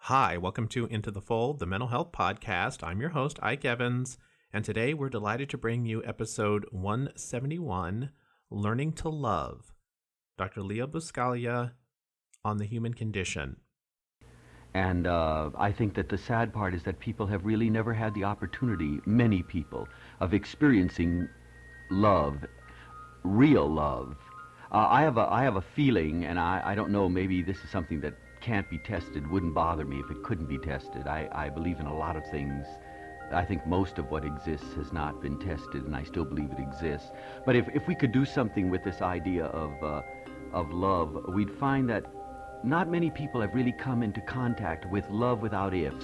Hi, welcome to Into the Fold, the mental health podcast. I'm your host, Ike Evans, and today we're delighted to bring you episode 171, Learning to Love, Dr. Leo Buscaglia on the Human Condition. And I think that the sad part is that people have really never had the opportunity, many people, of experiencing love, real love. I have a feeling, and I don't know, maybe this is something that can't be tested, wouldn't bother me if it couldn't be tested. I believe in a lot of things. I think most of what exists has not been tested, and I still believe it exists. But if we could do something with this idea of love, we'd find that not many people have really come into contact with love without ifs.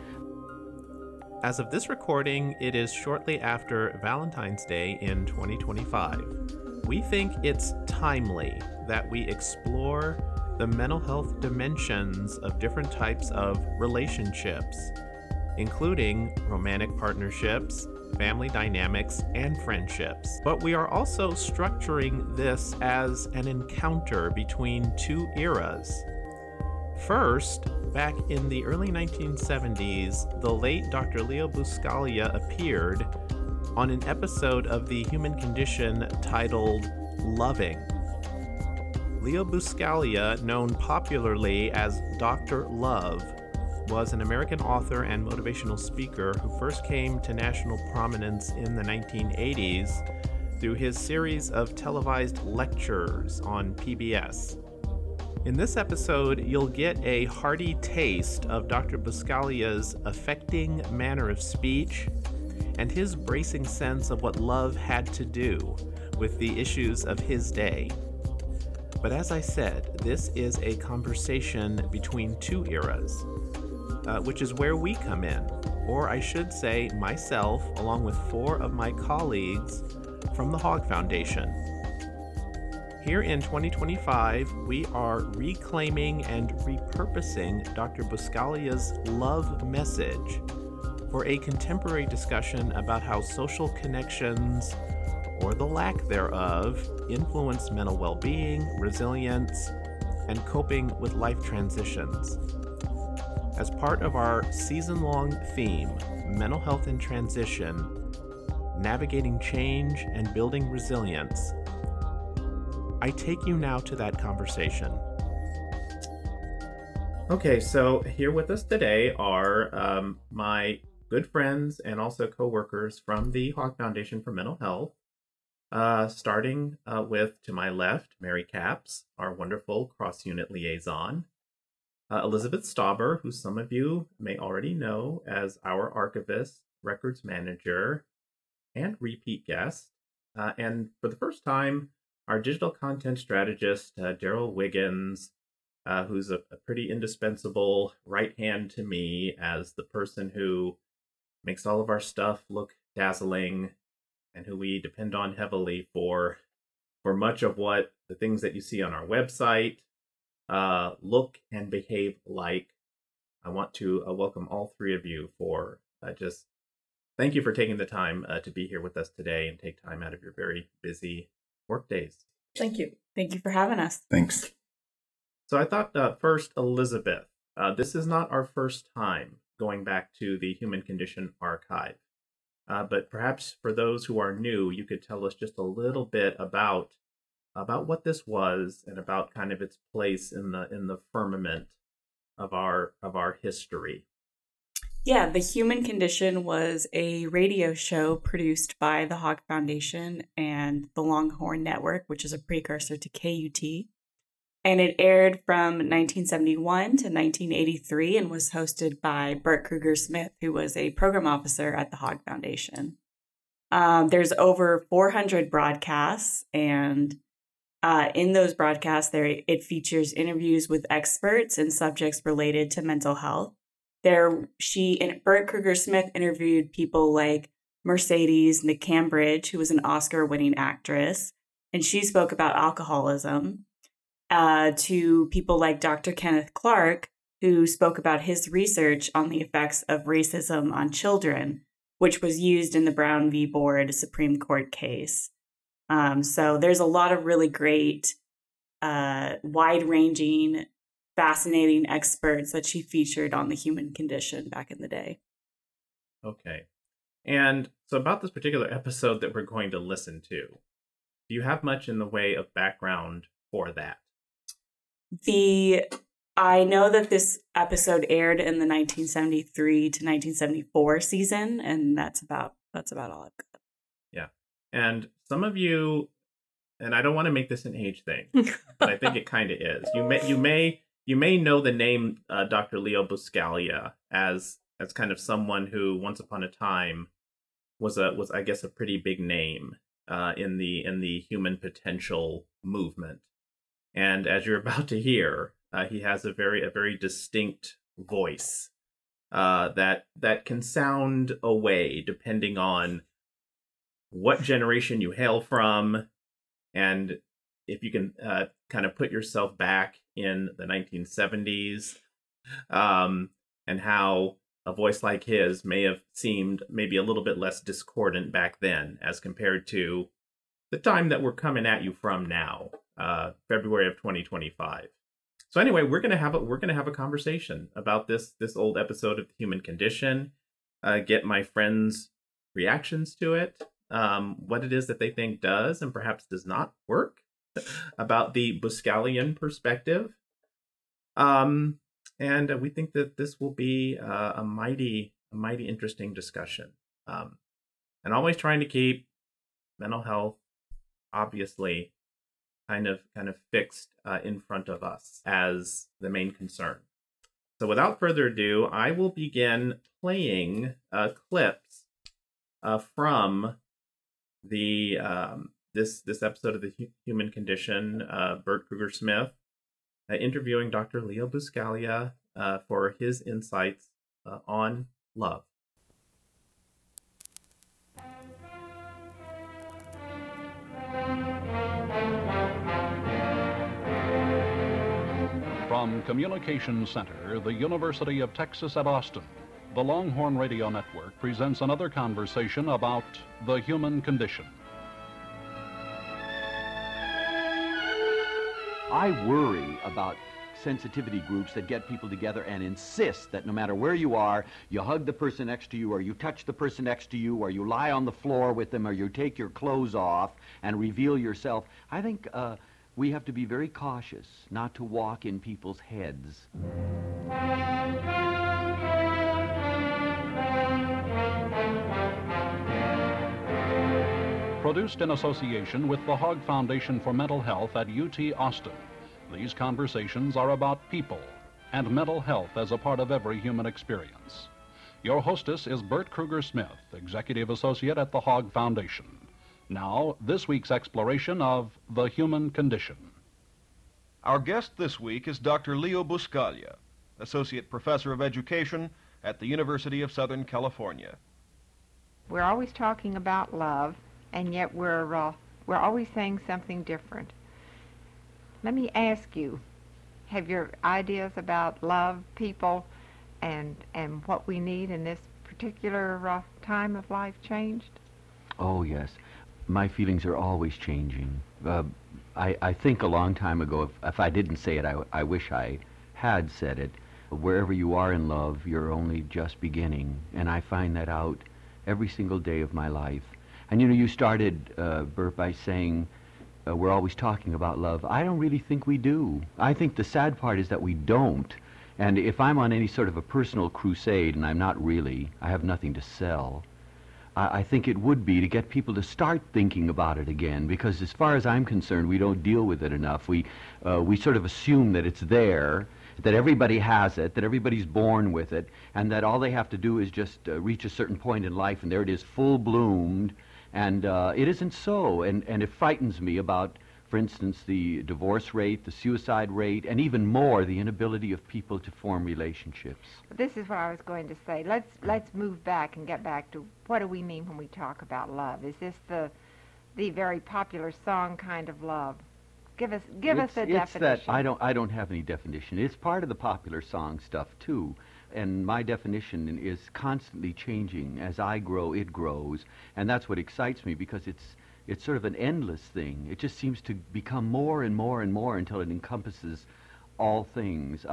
As of this recording, it is shortly after Valentine's Day in 2025. We think it's timely that we explore the mental health dimensions of different types of relationships, including romantic partnerships, family dynamics, and friendships. But we are also structuring this as an encounter between two eras. First, back in the early 1970s, the late Dr. Leo Buscaglia appeared on an episode of The Human Condition titled Loving. Leo Buscaglia, known popularly as Dr. Love, was an American author and motivational speaker who first came to national prominence in the 1980s through his series of televised lectures on PBS. In this episode, you'll get a hearty taste of Dr. Buscaglia's affecting manner of speech and his bracing sense of what love had to do with the issues of his day. But as I said, this is a conversation between two eras, which is where we come in, or I should say myself, along with 4 of my colleagues from the Hogg Foundation. Here in 2025, we are reclaiming and repurposing Dr. Buscaglia's love message for a contemporary discussion about how social connections, or the lack thereof, influence mental well-being, resilience, and coping with life transitions. As part of our season-long theme, Mental Health in Transition, Navigating Change and Building Resilience, I take you now to that conversation. Okay, so here with us today are my good friends and also co-workers from the Hogg Foundation for Mental Health. Starting with, to my left, Mary Capps, our wonderful cross-unit liaison. Elizabeth Stauber, who some of you may already know as our archivist, records manager, and repeat guest. And for the first time, our digital content strategist, Daryl Wiggins, who's a pretty indispensable right hand to me as the person who makes all of our stuff look dazzling, and who we depend on heavily for much of what the things that you see on our website look and behave like. I want to welcome all 3 of you for just thank you for taking the time to be here with us today and take time out of your very busy work days. Thank you. Thank you for having us. Thanks. So I thought first, Elizabeth, this is not our first time going back to the Human Condition archive. But perhaps for those who are new, you could tell us just a little bit about what this was and about kind of its place in the firmament of our history. Yeah, The Human Condition was a radio show produced by the Hogg Foundation and the Longhorn Network, which is a precursor to KUT. And it aired from 1971 to 1983 and was hosted by Bert Kruger-Smith, who was a program officer at the Hogg Foundation. There's over 400 broadcasts, and in those broadcasts, it features interviews with experts and subjects related to mental health. Bert Kruger-Smith interviewed people like Mercedes McCambridge, who was an Oscar-winning actress, and she spoke about alcoholism. To people like Dr. Kenneth Clark, who spoke about his research on the effects of racism on children, which was used in the Brown v. Board Supreme Court case. So there's a lot of really great, wide-ranging fascinating experts that she featured on the human condition back in the day. Okay. And so about this particular episode that we're going to listen to, do you have much in the way of background for that? I know that this episode aired in the 1973 to 1974 season, and that's about all I've got. Yeah. And some of you, and I don't want to make this an age thing, but I think it kind of is. You may know the name Dr. Leo Buscaglia as kind of someone who once upon a time was I guess a pretty big name in the human potential movement. And as you're about to hear, he has a very distinct voice that can sound a way depending on what generation you hail from, and if you can kind of put yourself back in the 1970s, and how a voice like his may have seemed maybe a little bit less discordant back then as compared to the time that we're coming at you from now, February of 2025. So anyway, we're gonna have a conversation about this old episode of The Human Condition, get my friends' reactions to it, what it is that they think does and perhaps does not work about the Buscaglian perspective, and we think that this will be a mighty interesting discussion, and always trying to keep mental health obviously kind of fixed in front of us as the main concern. So without further ado, I will begin playing clips from the this episode of The Human Condition. Bert Krueger-Smith interviewing Dr. Leo Buscaglia for his insights on love. From Communications Center, the University of Texas at Austin, the Longhorn Radio Network presents another conversation about the human condition. I worry about sensitivity groups that get people together and insist that no matter where you are, you hug the person next to you, or you touch the person next to you, or you lie on the floor with them, or you take your clothes off and reveal yourself. I think we have to be very cautious not to walk in people's heads. Produced in association with the Hogg Foundation for Mental Health at UT Austin, these conversations are about people and mental health as a part of every human experience. Your hostess is Bert Krueger-Smith, Executive Associate at the Hogg Foundation. Now, this week's exploration of the human condition. Our guest this week is Dr. Leo Buscaglia, Associate Professor of Education at the University of Southern California. We're always talking about love, and yet we're always saying something different. Let me ask you, have your ideas about love, people, and what we need in this particular time of life changed? Oh, yes. My feelings are always changing. I think a long time ago, if I didn't say it, I wish I had said it. Wherever you are in love, you're only just beginning. And I find that out every single day of my life. And you started, Bert, by saying we're always talking about love. I don't really think we do. I think the sad part is that we don't. And if I'm on any sort of a personal crusade, and I'm not really, I have nothing to sell, I think it would be to get people to start thinking about it again, because as far as I'm concerned, we don't deal with it enough. We sort of assume that it's there, that everybody has it, that everybody's born with it, and that all they have to do is just reach a certain point in life, and there it is, full-bloomed, and it isn't so. And it frightens me about, for instance, the divorce rate, the suicide rate, and even more, the inability of people to form relationships. This is what I was going to say. Let's move back and get back to what do we mean when we talk about love? Is this the very popular song kind of love? Give us a definition. That I don't have any definition. It's part of the popular song stuff too. And my definition is constantly changing. As I grow, it grows. And that's what excites me, because it's sort of an endless thing. It just seems to become more and more and more until it encompasses all things.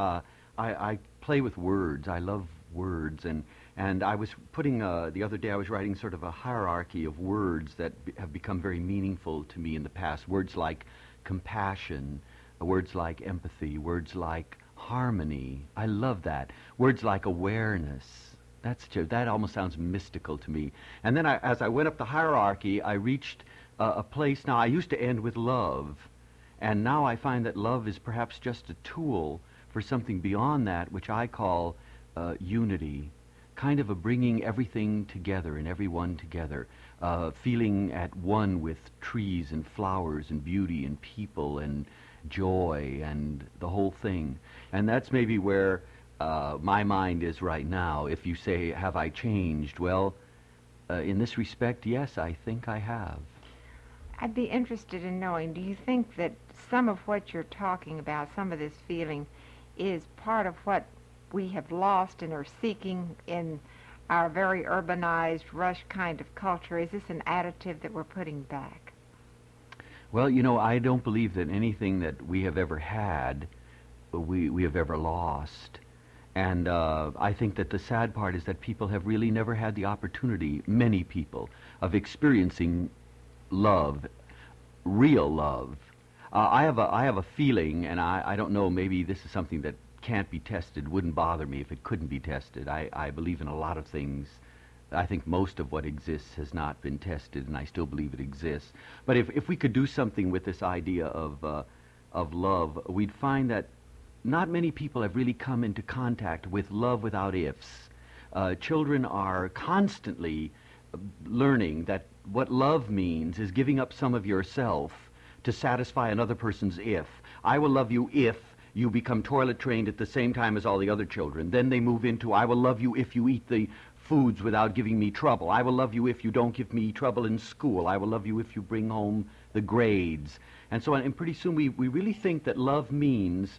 I play with words. I love words, and I was putting the other day I was writing sort of a hierarchy of words that have become very meaningful to me in the past. Words like compassion, words like empathy, words like harmony. I love that. Words like awareness. That almost sounds mystical to me. And then as I went up the hierarchy, I reached a place. Now, I used to end with love, and now I find that love is perhaps just a tool for something beyond that, which I call unity, kind of a bringing everything together and everyone together, feeling at one with trees and flowers and beauty and people and joy and the whole thing. And that's maybe where my mind is right now. If you say, have I changed? Well, in this respect, yes, I think I have. I'd be interested in knowing, do you think that some of what you're talking about, some of this feeling, is part of what we have lost and are seeking in our very urbanized, rush kind of culture? Is this an additive that we're putting back? Well, you know, I don't believe that anything that we have ever had, we have ever lost. And I think that the sad part is that people have really never had the opportunity, many people, of experiencing love, real love. I have a feeling, and I don't know, maybe this is something that can't be tested, wouldn't bother me if it couldn't be tested. I believe in a lot of things. I think most of what exists has not been tested, and I still believe it exists. But if we could do something with this idea of love, we'd find that not many people have really come into contact with love without ifs. Children are constantly learning that what love means is giving up some of yourself to satisfy another person's if. I will love you if you become toilet trained at the same time as all the other children. Then they move into, I will love you if you eat the foods without giving me trouble. I will love you if you don't give me trouble in school. I will love you if you bring home the grades. And so on. And pretty soon we really think that love means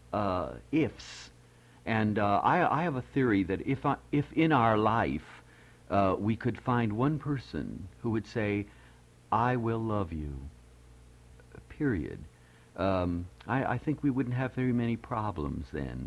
ifs. And I have a theory that if in our life we could find one person who would say, I will love you, period, I think we wouldn't have very many problems then.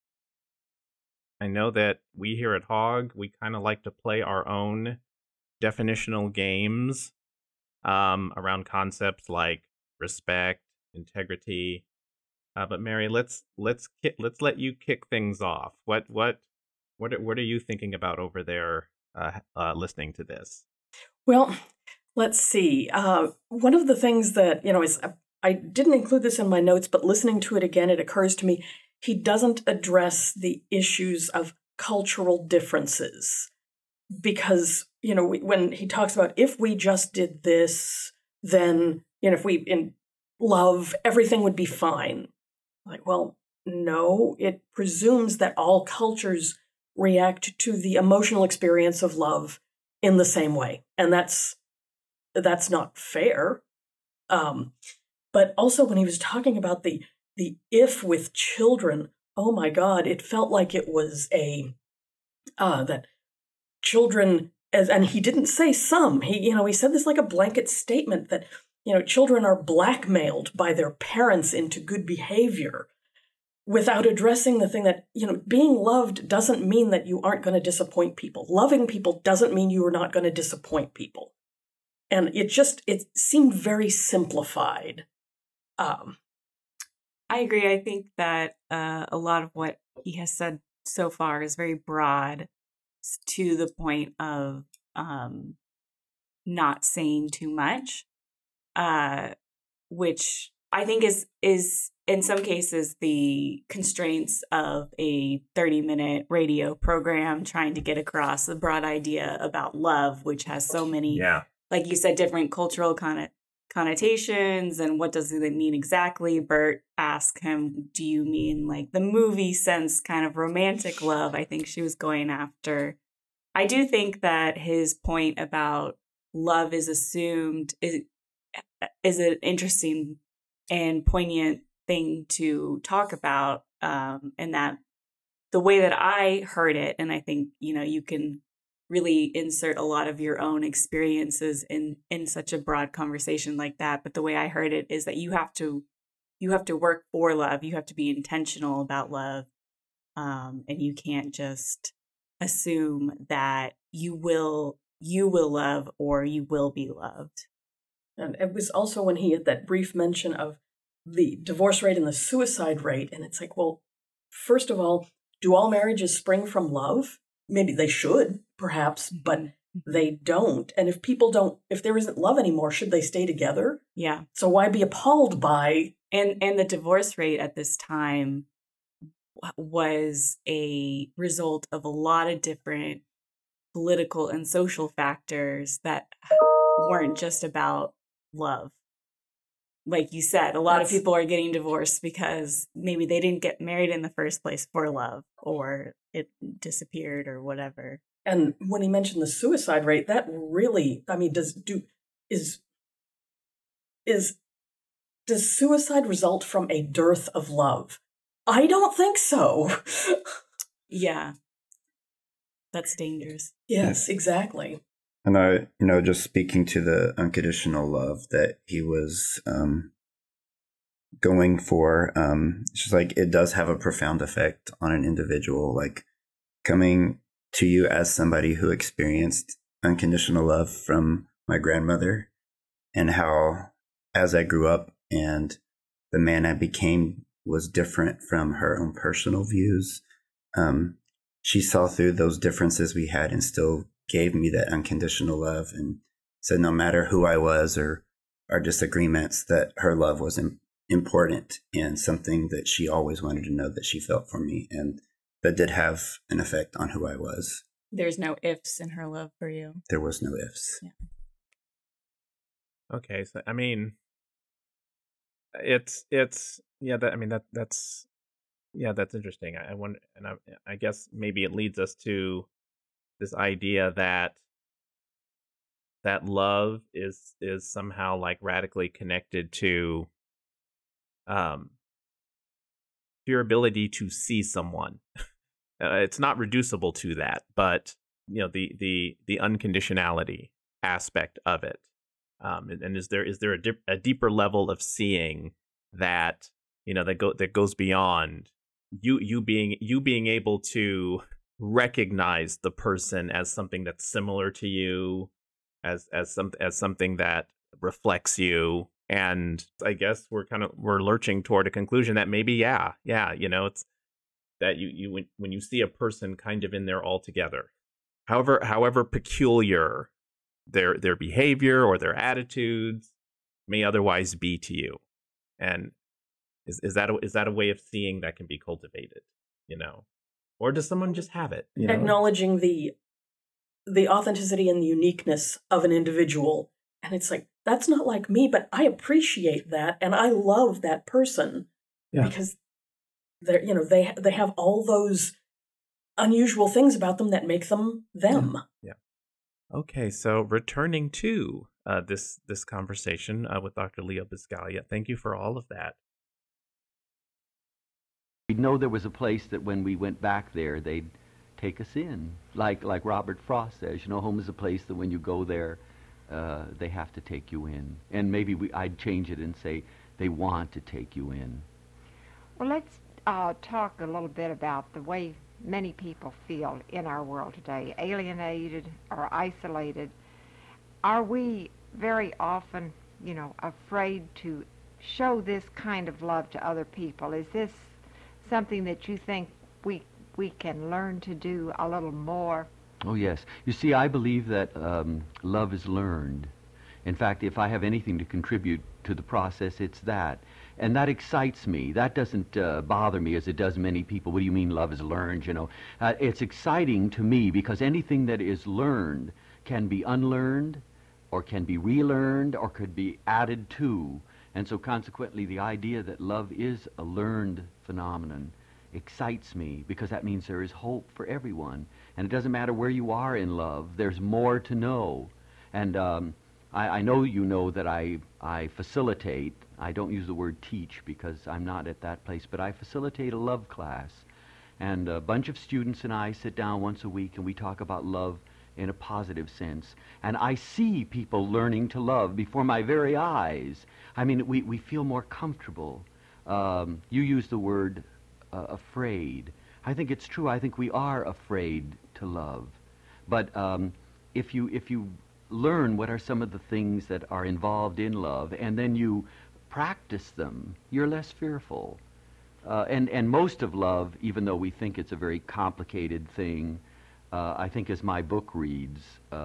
I know that we here at Hog, we kind of like to play our own definitional games around concepts like respect, integrity. But Mary, let's let you kick things off. What are you thinking about over there listening to this? Well, let's see. One of the things that, is I didn't include this in my notes, but listening to it again, it occurs to me he doesn't address the issues of cultural differences. Because, when he talks about if we just did this, then, if we in love, everything would be fine. Like, well, no, it presumes that all cultures react to the emotional experience of love in the same way. And that's not fair. But also when he was talking about the if with children, oh my God, it felt like it was that children, and he didn't say some, he said this like a blanket statement that, children are blackmailed by their parents into good behavior without addressing the thing that, being loved doesn't mean that you aren't going to disappoint people. Loving people doesn't mean you are not going to disappoint people. And it seemed very simplified. I agree. I think that a lot of what he has said so far is very broad to the point of not saying too much, which I think is in some cases the constraints of a 30-minute radio program trying to get across the broad idea about love, which has so many, like you said, different cultural connotations and what does it mean exactly. Bert asked him, do you mean like the movie sense kind of romantic love? I think she was going after. I do think that his point about love is assumed is an interesting and poignant thing to talk about, and that the way that I heard it, and I think, you can really insert a lot of your own experiences in such a broad conversation like that. But the way I heard it is that you have to you have to work for love. You have to be intentional about love. And you can't just assume that you will love or you will be loved. And it was also when he had that brief mention of the divorce rate and the suicide rate. And it's like, well, first of all, do all marriages spring from love? Maybe they should, perhaps, but they don't. And if there isn't love anymore, should they stay together? Yeah. So why be appalled by... And the divorce rate at this time was a result of a lot of different political and social factors that weren't just about love. Like you said, a lot of people are getting divorced because maybe they didn't get married in the first place for love, or it disappeared or whatever. And when he mentioned the suicide rate, that really, I mean, does suicide result from a dearth of love? I don't think so. Yeah. That's dangerous. Yes, exactly. And I, just speaking to the unconditional love that he was going for, it's just like it does have a profound effect on an individual. Like coming to you as somebody who experienced unconditional love from my grandmother, and how as I grew up and the man I became was different from her own personal views. She saw through those differences we had and still gave me that unconditional love, and said no matter who I was or our disagreements, that her love was important and something that she always wanted to know that she felt for me. And that did have an effect on who I was. There's no ifs in her love for you. There was no ifs. Yeah. Okay, so I mean, it's yeah. That's interesting. I wonder, and I guess maybe it leads us to this idea that love is somehow like radically connected to your ability to see someone. It's not reducible to that, but the unconditionality aspect of it. And is there a deeper level of seeing that that goes beyond you being able to recognize the person as something that's similar to you, as something that reflects you. And I guess we're lurching toward a conclusion that maybe it's that you when you see a person kind of in there all together, however peculiar their behavior or their attitudes may otherwise be to you, and is that a way of seeing that can be cultivated, or does someone just have it? Acknowledging the authenticity and the uniqueness of an individual, and it's like, that's not like me, but I appreciate that, and I love that person because they have all those unusual things about them that make them them. Yeah. Okay, so returning to this conversation with Dr. Leo Buscaglia, thank you for all of that. We know there was a place that when we went back there, they'd take us in. Like Robert Frost says, home is a place that when you go there, they have to take you in. And maybe I'd change it and say they want to take you in. Well, let's talk a little bit about the way many people feel in our world today, alienated or isolated. Are we very often, afraid to show this kind of love to other people? Is this something that you think we can learn to do a little more? Oh, yes. You see, I believe that love is learned. In fact, if I have anything to contribute to the process, it's that. And that excites me. That doesn't bother me as it does many people. What do you mean love is learned, It's exciting to me because anything that is learned can be unlearned or can be relearned or could be added to. And so consequently, the idea that love is a learned phenomenon excites me because that means there is hope for everyone. And it doesn't matter where you are in love. There's more to know. And I know that I facilitate. I don't use the word teach because I'm not at that place, but I facilitate a love class. And a bunch of students and I sit down once a week and we talk about love in a positive sense. And I see people learning to love before my very eyes. I mean, we feel more comfortable. You use the word afraid. I think it's true. I think we are afraid to love. But if you learn what are some of the things that are involved in love, and then you practice them, you're less fearful. And most of love, even though we think it's a very complicated thing, I think as my book reads,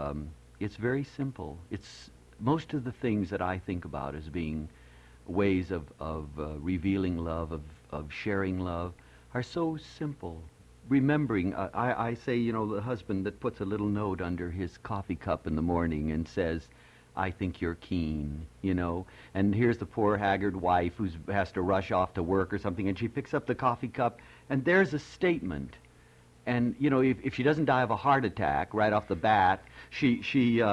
it's very simple. It's most of the things that I think about as being ways of revealing love, of sharing love, are so simple. Remembering, I say, you know, the husband that puts a little note under his coffee cup in the morning and says, I think you're keen, you know. And here's the poor haggard wife who has to rush off to work or something, and she picks up the coffee cup, and there's a statement. And, you know, if she doesn't die of a heart attack right off the bat, she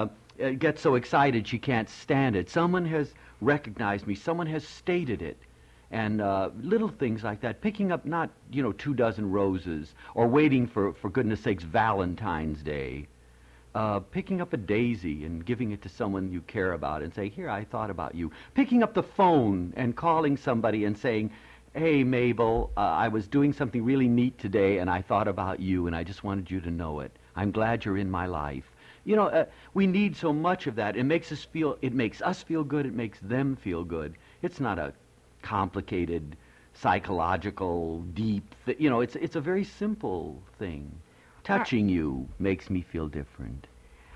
gets so excited she can't stand it. Someone has recognized me. Someone has stated it. And little things like that, picking up not, you know, 24 roses, or waiting for goodness sakes, Valentine's Day. Picking up a daisy and giving it to someone you care about and say, here, I thought about you. Picking up the phone and calling somebody and saying, hey, Mabel, I was doing something really neat today and I thought about you and I just wanted you to know it. I'm glad you're in my life. You know, we need so much of that. It makes us feel good, it makes them feel good. It's not a complicated, psychological, deep, you know, it's a very simple thing. Touching you makes me feel different.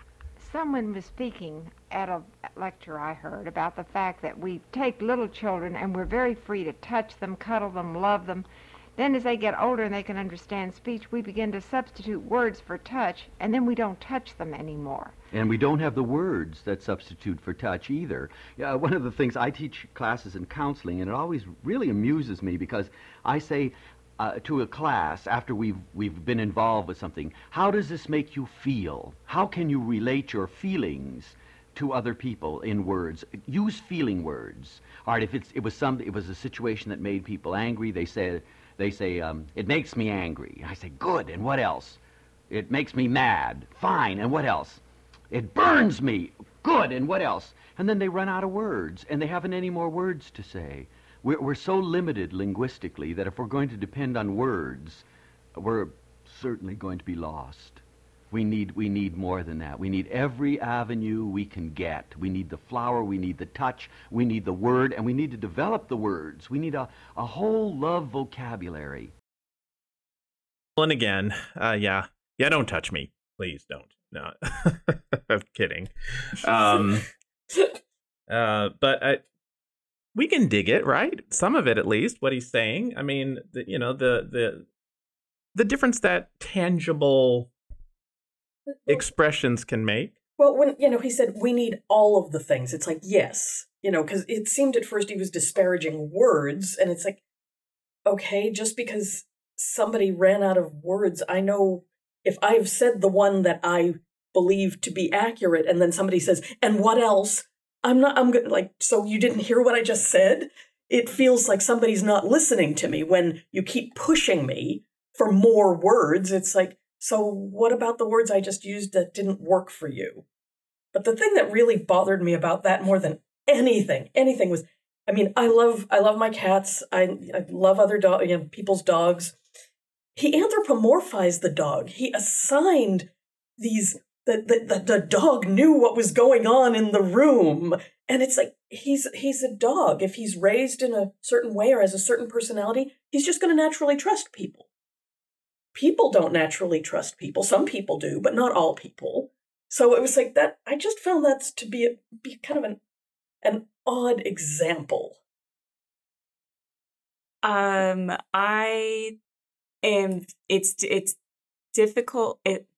Someone was speaking at a lecture I heard about the fact that we take little children and we're very free to touch them, cuddle them, love them. Then as they get older and they can understand speech, we begin to substitute words for touch, and then we don't touch them anymore. And we don't have the words that substitute for touch either. One of the things, I teach classes in counseling, and it always really amuses me because I say, to a class after we've been involved with something, how does this make you feel? How can you relate your feelings to other people in words? Use feeling words. All right, if it was a situation that made people angry, they say it makes me angry. I say good, and what else? It makes me mad. Fine, and what else? It burns me. Good, and what else? And then they run out of words, and they haven't any more words to say. We're so limited linguistically that if we're going to depend on words, we're certainly going to be lost. We need more than that. We need every avenue we can get. We need the flower, we need the touch, we need the word, and we need to develop the words. We need a whole love vocabulary. Well, and again, yeah, don't touch me. Please don't. No, I'm kidding. But we can dig it, right? Some of it, at least, what he's saying. I mean, the difference that tangible expressions can make. Well, when, he said we need all of the things, it's like, yes, because it seemed at first he was disparaging words, and it's like, okay, just because somebody ran out of words, I know if I've said the one that I believe to be accurate, and then somebody says, and what else? I'm good. Like, so you didn't hear what I just said? It feels like somebody's not listening to me when you keep pushing me for more words. It's like, so what about the words I just used that didn't work for you? But the thing that really bothered me about that more than anything was, I mean, I love my cats. I love other people's dogs. He anthropomorphized the dog. He assigned these. The dog knew what was going on in the room. And it's like, he's a dog. If he's raised in a certain way or has a certain personality, he's just going to naturally trust people. People don't naturally trust people. Some people do, but not all people. So it was like that. I just found that to be kind of an odd example. It's difficult.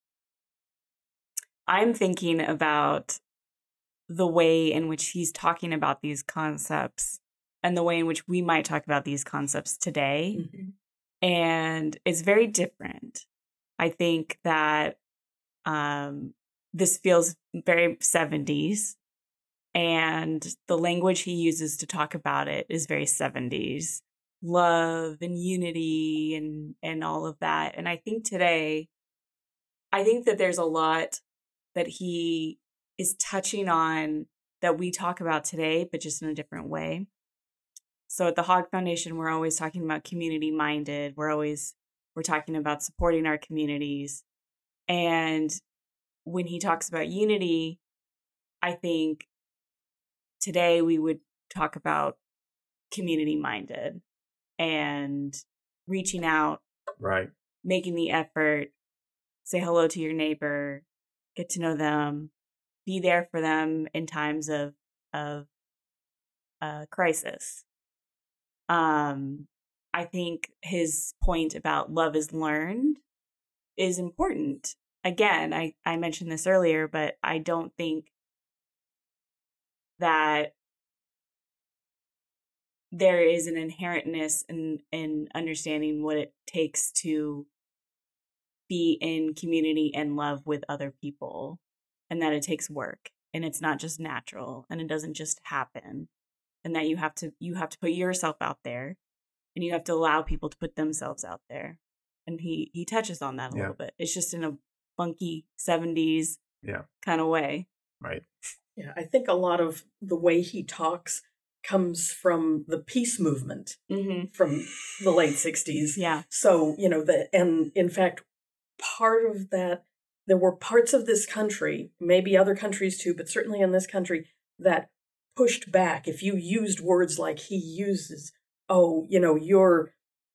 I'm thinking about the way in which he's talking about these concepts and the way in which we might talk about these concepts today. Mm-hmm. And it's very different. I think that this feels very 70s, and the language he uses to talk about it is very 70s. Love and unity and all of that. And I think today, that there's a lot that he is touching on that we talk about today, but just in a different way. So at the Hogg Foundation, we're always talking about community minded. We're talking about supporting our communities. And when he talks about unity, I think today we would talk about community minded and reaching out, Right. making the effort, say hello to your neighbor, get to know them, be there for them in times of crisis. I think his point about love is learned is important. Again, I mentioned this earlier, but I don't think that there is an inherentness in understanding what it takes to be in community and love with other people, and that it takes work, and it's not just natural, and it doesn't just happen, and that you have to put yourself out there, and you have to allow people to put themselves out there. And he touches on that a little bit. It's just in a funky 70s kind of way. Right. Yeah, I think a lot of the way he talks comes from the peace movement from the late 60s. Yeah. So, and in fact, part of that, there were parts of this country, maybe other countries too, but certainly in this country, that pushed back. If you used words like he uses, you're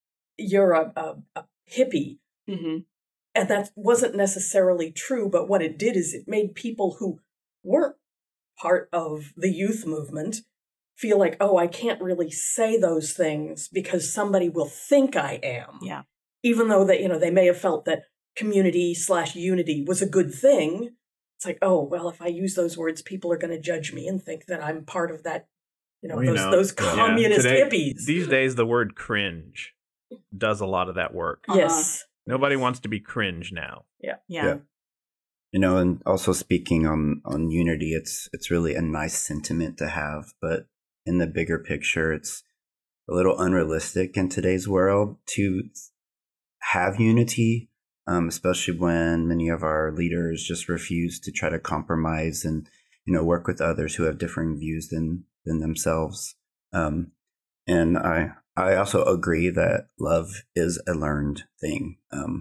a hippie. Mm-hmm. And that wasn't necessarily true, but what it did is it made people who weren't part of the youth movement feel like, I can't really say those things because somebody will think I am. Yeah. Even though that, they may have felt that community/unity was a good thing. It's like, if I use those words, people are going to judge me and think that I'm part of that, those communist hippies. These days, the word cringe does a lot of that work. Yes. Nobody wants to be cringe now. Yeah. And also speaking on unity, it's really a nice sentiment to have, but in the bigger picture, it's a little unrealistic in today's world to have unity, especially when many of our leaders just refuse to try to compromise and, work with others who have differing views than themselves. And I also agree that love is a learned thing.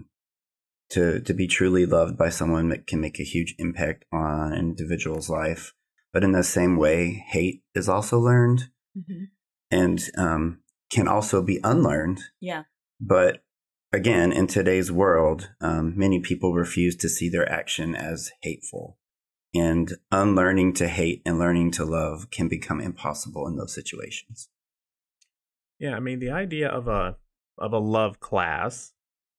To be truly loved by someone can make a huge impact on an individual's life. But in the same way, hate is also learned and can also be unlearned. Yeah. But again, in today's world, many people refuse to see their action as hateful. And unlearning to hate and learning to love can become impossible in those situations. Yeah, I mean, the idea of a love class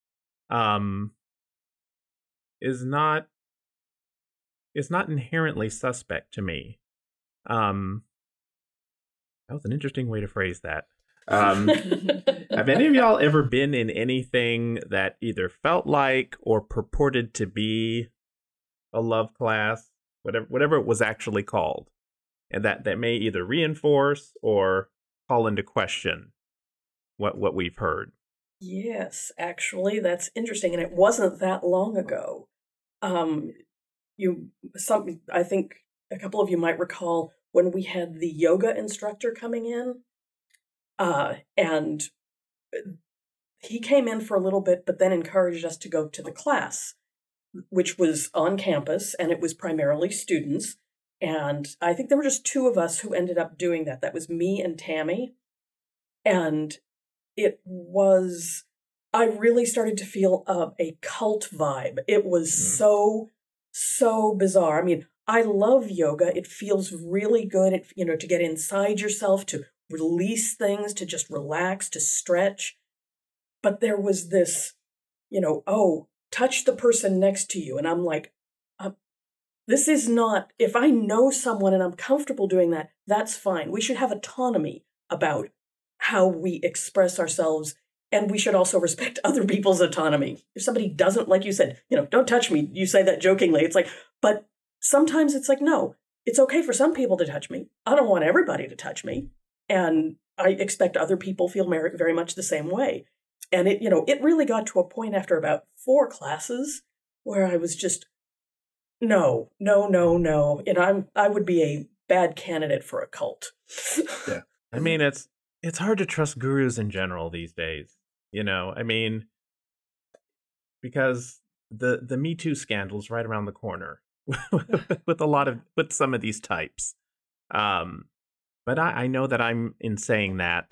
is not inherently suspect to me. That was an interesting way to phrase that. Have any of y'all ever been in anything that either felt like or purported to be a love class, whatever it was actually called, and that may either reinforce or call into question what we've heard? Yes, actually, that's interesting, and it wasn't that long ago. I think a couple of you might recall when we had the yoga instructor coming in, and he came in for a little bit, but then encouraged us to go to the class, which was on campus, and it was primarily students. And I think there were just two of us who ended up doing that. That was me and Tammy. And I really started to feel a cult vibe. It was so bizarre. I mean, I love yoga. It feels really good, to get inside yourself, to release things, to just relax, to stretch. But there was this, touch the person next to you. And I'm like, this is not, if I know someone and I'm comfortable doing that, that's fine. We should have autonomy about how we express ourselves. And we should also respect other people's autonomy. If somebody doesn't, like you said, don't touch me. You say that jokingly. It's like, but sometimes it's like, no, it's okay for some people to touch me. I don't want everybody to touch me. And I expect other people feel very much the same way. And it really got to a point after about 4 classes where I was just, no. I would be a bad candidate for a cult. Yeah. I mean, it's hard to trust gurus in general these days. I mean, because the Me Too scandal's right around the corner with some of these types. But I know that I'm in saying that.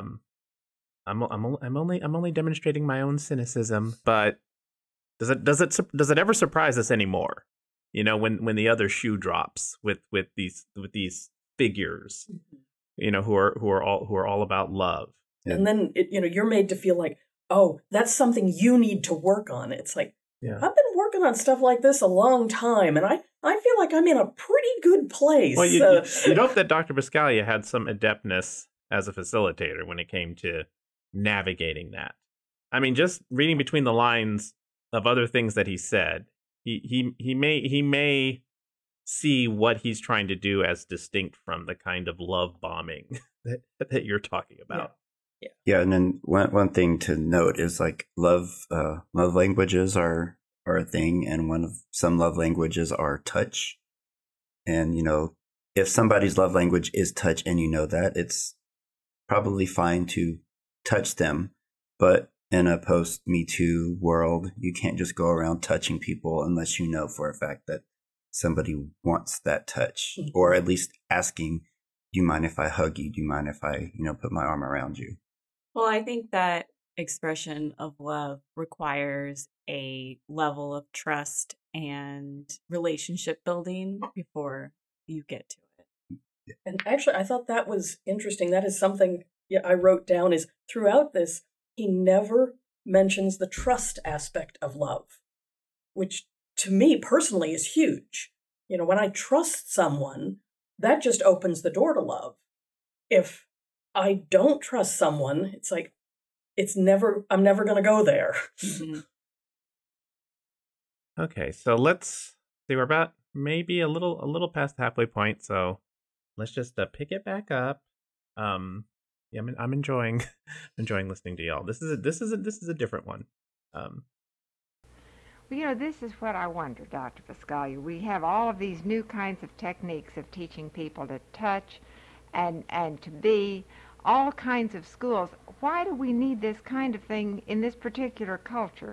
I'm only demonstrating my own cynicism, but does it ever surprise us anymore? When the other shoe drops with these figures, who are all about love. And then you're made to feel like, oh, that's something you need to work on. It's like, Yeah. I've been working on stuff like this a long time, and I feel like I'm in a pretty good place. Well, you'd hope that Dr. Buscaglia had some adeptness as a facilitator when it came to navigating that. I mean, just reading between the lines of other things that he said, he may see what he's trying to do as distinct from the kind of love bombing that you're talking about. Yeah, and then one thing to note is like love languages are a thing, and some love languages are touch. And if somebody's love language is touch, and that, it's probably fine to touch them. But in a post Me Too world, you can't just go around touching people unless you know for a fact that somebody wants that touch, or at least asking, "Do you mind if I hug you? Do you mind if I put my arm around you?" Well, I think that expression of love requires a level of trust and relationship building before you get to it. And actually, I thought that was interesting. That is something I wrote down, is throughout this, he never mentions the trust aspect of love, which to me personally is huge. When I trust someone, that just opens the door to love. If I don't trust someone, it's like, I'm never going to go there. Mm-hmm. Okay, so let's see. We're about maybe a little past the halfway point, so let's just pick it back up. Yeah, I'm enjoying listening to y'all. This is a different one. Well, this is what I wonder, Dr. Buscaglia. We have all of these new kinds of techniques of teaching people to touch and to be, all kinds of schools. Why do we need this kind of thing in this particular culture?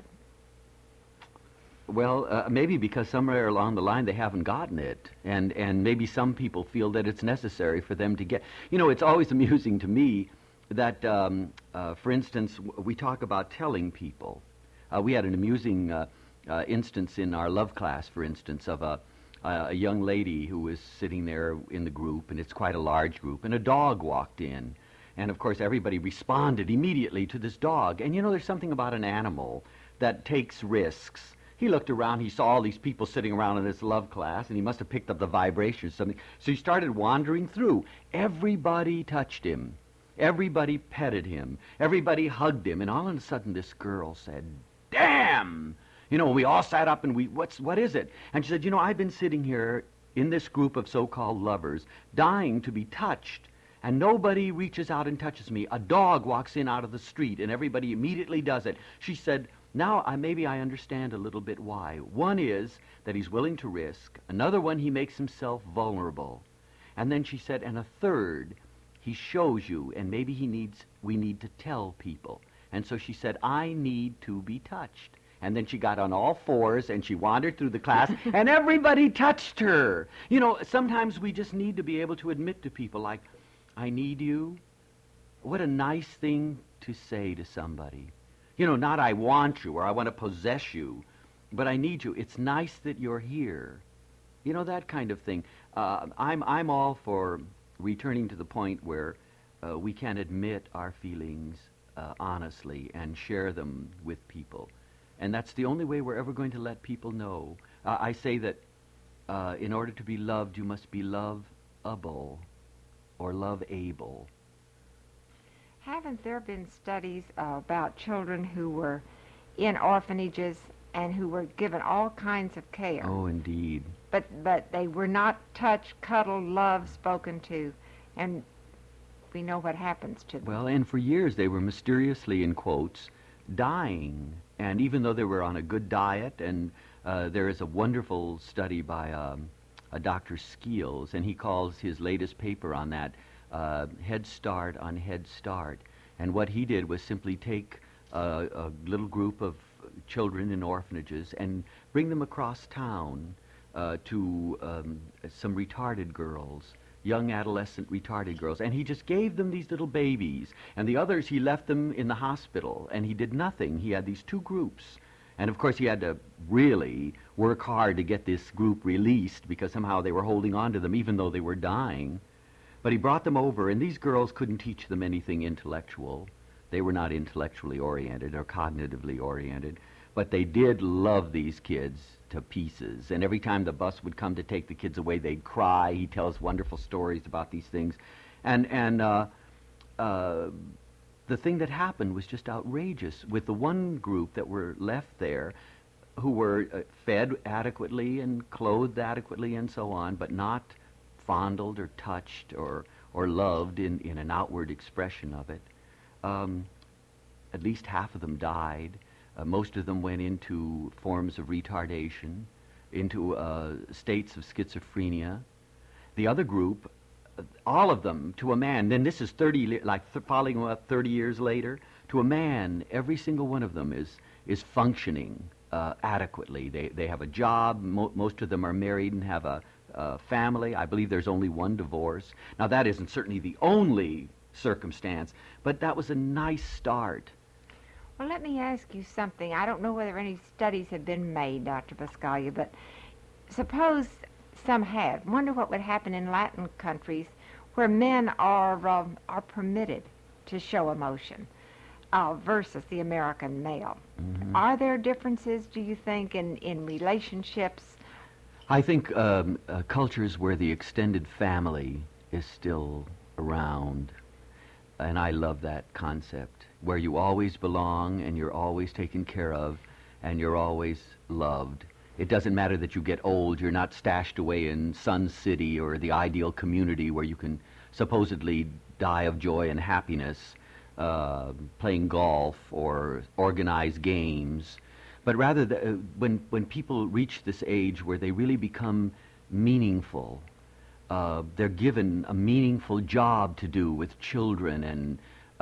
Well, maybe because somewhere along the line they haven't gotten it, and maybe some people feel that it's necessary for them to get. It's always amusing to me that, for instance, we talk about telling people. We had an amusing instance in our love class, for instance, of a young lady who was sitting there in the group, and it's quite a large group, and a dog walked in. And, of course, everybody responded immediately to this dog. And, there's something about an animal that takes risks. He looked around, he saw all these people sitting around in this love class, and he must have picked up the vibration or something. So he started wandering through. Everybody touched him. Everybody petted him. Everybody hugged him. And all of a sudden, this girl said, "Damn!" We all sat up and what is it? And she said, I've been sitting here in this group of so-called lovers, dying to be touched. And nobody reaches out and touches me. A dog walks in out of the street, and everybody immediately does it. She said, now maybe I understand a little bit why. One is that he's willing to risk. Another one, he makes himself vulnerable. And then she said, and a third, he shows you, and maybe we need to tell people. And so she said, I need to be touched. And then she got on all fours, and she wandered through the class, and everybody touched her. Sometimes we just need to be able to admit to people, like, I need you. What a nice thing to say to somebody. Not I want you or I want to possess you, but I need you. It's nice that you're here. That kind of thing. I'm all for returning to the point where we can admit our feelings honestly and share them with people. And that's the only way we're ever going to let people know. I say that in order to be loved, you must be lovable. Or love-able. Haven't there been studies about children who were in orphanages and who were given all kinds of care? Oh, indeed. But they were not touched, cuddled, loved, spoken to, and we know what happens to them. Well, and for years they were mysteriously, in quotes, dying. And even though they were on a good diet, and there is a wonderful study by Dr. Skeels, and he calls his latest paper on that Head Start on Head Start. And what he did was simply take a little group of children in orphanages and bring them across town to some retarded girls, young adolescent retarded girls. And he just gave them these little babies. And the others, he left them in the hospital, and he did nothing. He had these two groups. And of course, he had to really work hard to get this group released because somehow they were holding on to them even though they were dying. But he brought them over, and these girls couldn't teach them anything intellectual. They were not intellectually oriented or cognitively oriented, but they did love these kids to pieces. And every time the bus would come to take the kids away, they'd cry. He tells wonderful stories about these things. And the thing that happened was just outrageous. With the one group that were left there, who were fed adequately and clothed adequately and so on, but not fondled or touched or loved in an outward expression of it. At least half of them died. Most of them went into forms of retardation, into states of schizophrenia. The other group, all of them, to a man, then this is following up 30 years later, to a man, every single one of them is functioning adequately. They have a job. Most of them are married and have a family. I believe there's only one divorce. Now, that isn't certainly the only circumstance, but that was a nice start. Well, let me ask you something. I don't know whether any studies have been made, Dr. Buscaglia, but suppose some have. Wonder what would happen in Latin countries where men are permitted to show emotion versus the American male. Mm-hmm. Are there differences, do you think, in relationships? I think cultures where the extended family is still around, and I love that concept, where you always belong and you're always taken care of and you're always loved. It doesn't matter that you get old. You're not stashed away in Sun City or the ideal community where you can supposedly die of joy and happiness playing golf or organize games. But rather, when people reach this age where they really become meaningful, they're given a meaningful job to do with children, and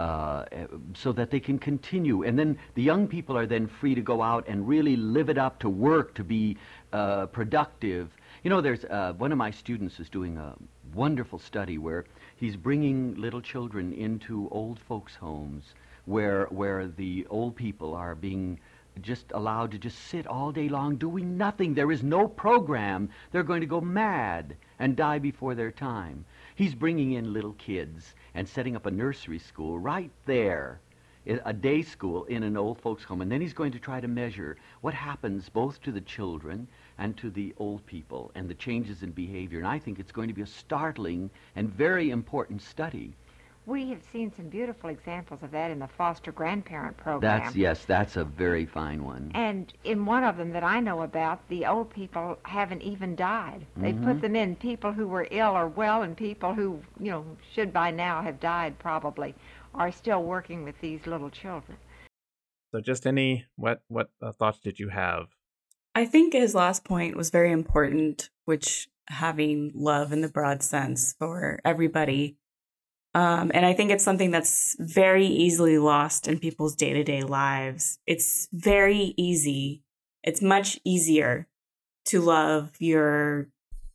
so that they can continue. And then the young people are then free to go out and really live it up, to work, to be productive. You know, there's one of my students is doing a wonderful study where he's bringing little children into old folks' homes where the old people are being just allowed to just sit all day long doing nothing. There is no program. They're going to go mad and die before their time. He's bringing in little kids and setting up a nursery school right there, a day school in an old folks' home. And then he's going to try to measure what happens both to the children and to the old people and the changes in behavior. And I think it's going to be a startling and very important study. We have seen some beautiful examples of that in the foster grandparent program. That's a very fine one. And in one of them that I know about, the old people haven't even died. They put them in, people who were ill or well, and people who, should by now have died probably, are still working with these little children. So just what thoughts did you have? I think his last point was very important, which having love in the broad sense for everybody. And I think it's something that's very easily lost in people's day-to-day lives. It's very easy. It's much easier to love your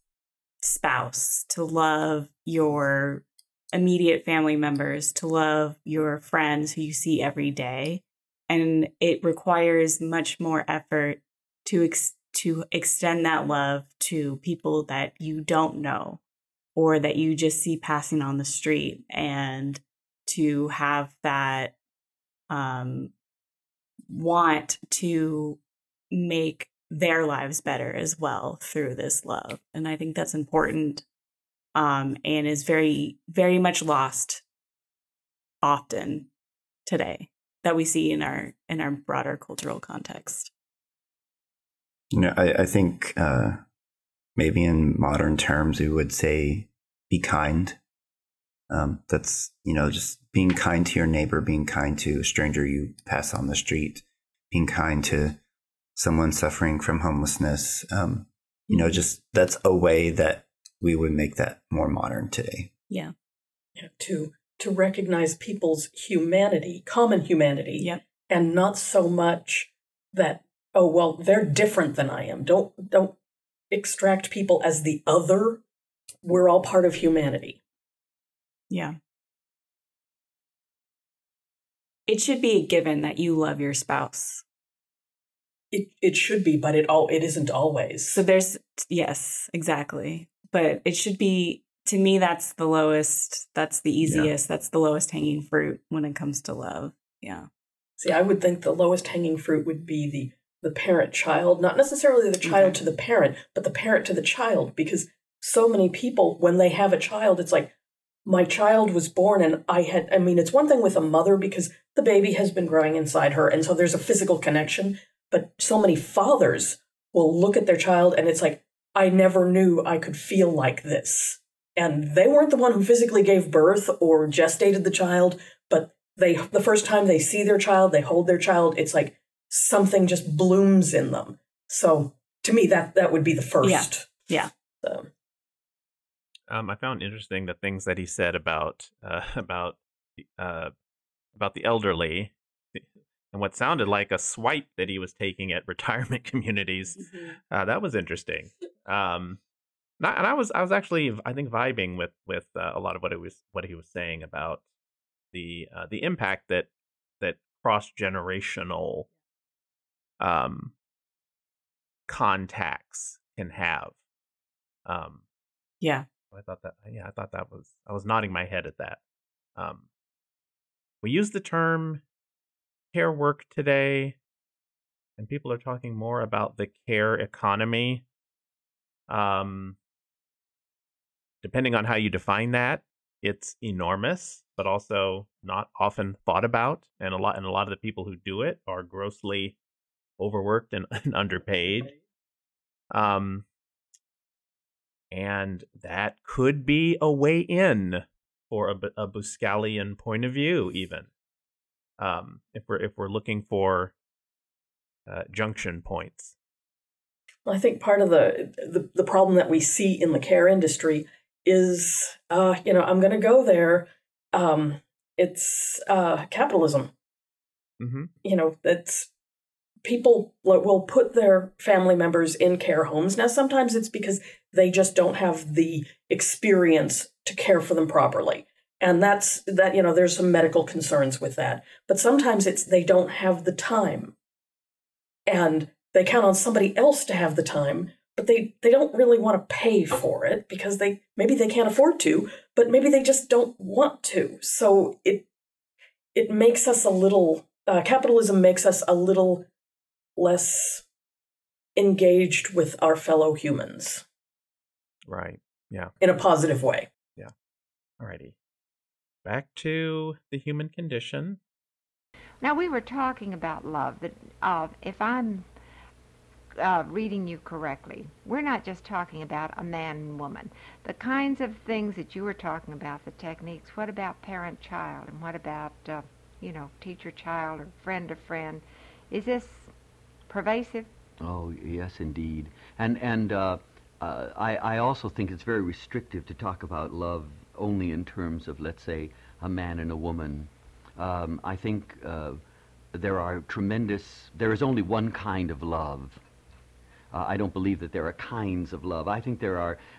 spouse, to love your immediate family members, to love your friends who you see every day. And it requires much more effort to extend that love to people that you don't know, or that you just see passing on the street, and to have that want to make their lives better as well through this love. And I think that's important, and is very, very much lost often today, that we see in our broader cultural context. I think maybe in modern terms we would say be kind. That's, just being kind to your neighbor, being kind to a stranger you pass on the street, being kind to someone suffering from homelessness. Just that's a way that we would make that more modern today. Yeah. to recognize people's humanity, common humanity, Yep. and not so much that, oh, well, they're different than I am. Don't extract people as the other. We're all part of humanity. Yeah. It should be a given that you love your spouse. It should be, but it isn't always. So yes, exactly. But it should be, to me, that's the lowest, that's the easiest, that's the lowest hanging fruit when it comes to love. Yeah. See, I would think the lowest hanging fruit would be the parent-child, not necessarily the child to the parent, but the parent to the child, because so many people, when they have a child, it's like, my child was born and it's one thing with a mother because the baby has been growing inside her, and so there's a physical connection, but so many fathers will look at their child and it's like, I never knew I could feel like this. And they weren't the one who physically gave birth or gestated the child, but the first time they see their child, they hold their child, it's like something just blooms in them. So to me, that would be the first. Yeah. So. I found interesting the things that he said about the elderly, and what sounded like a swipe that he was taking at retirement communities. Mm-hmm. That was interesting. And I was actually, I think, vibing with a lot of what he was saying about the impact that cross-generational contacts can have. Yeah. I thought that was, I was nodding my head at that. We use the term care work today, and people are talking more about the care economy. Depending on how you define that, it's enormous, but also not often thought about, and a lot of the people who do it are grossly overworked and underpaid. And that could be a way in for a Buscalian point of view, even if we're looking for junction points. Well, I think part of the problem that we see in the care industry is, I'm going to go there. It's capitalism. Mm-hmm. That's people will put their family members in care homes. Now, sometimes it's because they just don't have the experience to care for them properly. And there's some medical concerns with that. But sometimes it's they don't have the time. And they count on somebody else to have the time, but they don't really want to pay for it because maybe they can't afford to, but maybe they just don't want to. So it makes us a little, capitalism makes us a little less engaged with our fellow humans. Right. Yeah. In a positive way. Yeah. Alrighty. Back to the human condition. Now, we were talking about love. That if I'm reading you correctly, we're not just talking about a man and woman. The kinds of things that you were talking about, the techniques, what about parent-child? And what about, teacher-child or friend-to-friend? Is this pervasive? Oh, yes, indeed. And I also think it's very restrictive to talk about love only in terms of, let's say, a man and a woman. I think there is only one kind of love. I don't believe that there are kinds of love. I think there are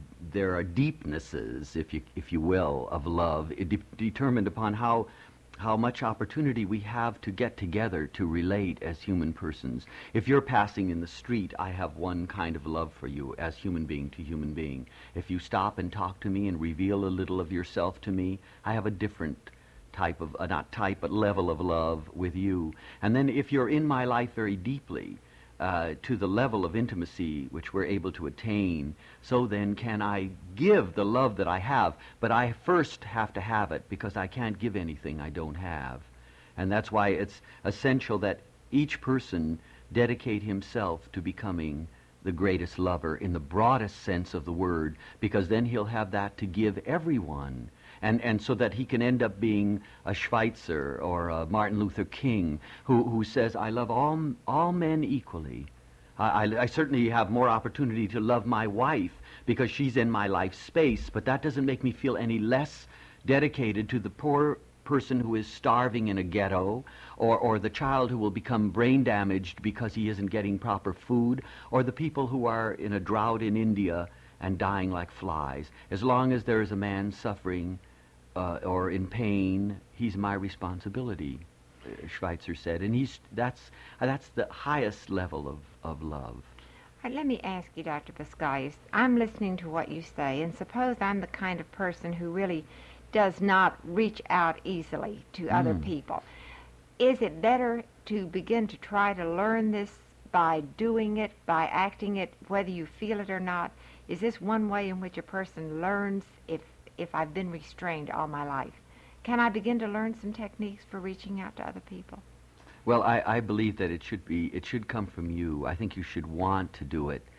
deepnesses, if you will, of love, determined upon how much opportunity we have to get together to relate as human persons. If you're passing in the street, I have one kind of love for you as human being to human being. If you stop and talk to me and reveal a little of yourself to me, I have a different type of, but level of love with you. And then if you're in my life very deeply, to the level of intimacy which we're able to attain, so then can I give the love that I have, but I first have to have it because I can't give anything I don't have. And that's why it's essential that each person dedicate himself to becoming the greatest lover in the broadest sense of the word, because then he'll have that to give everyone. And so that he can end up being a Schweitzer or a Martin Luther King who says, I love all men equally. I certainly have more opportunity to love my wife because she's in my life space, but that doesn't make me feel any less dedicated to the poor person who is starving in a ghetto, or the child who will become brain damaged because he isn't getting proper food, or the people who are in a drought in India and dying like flies. As long as there is a man suffering or in pain, he's my responsibility, Schweitzer said. And that's the highest level of love. Let me ask you, Dr. Buscaglia, I'm listening to what you say, and suppose I'm the kind of person who really does not reach out easily to other people. Is it better to begin to try to learn this by doing it, by acting it, whether you feel it or not? Is this one way in which a person learns if I've been restrained all my life? Can I begin to learn some techniques for reaching out to other people? Well, I believe that it should come from you. I think you should want to do it,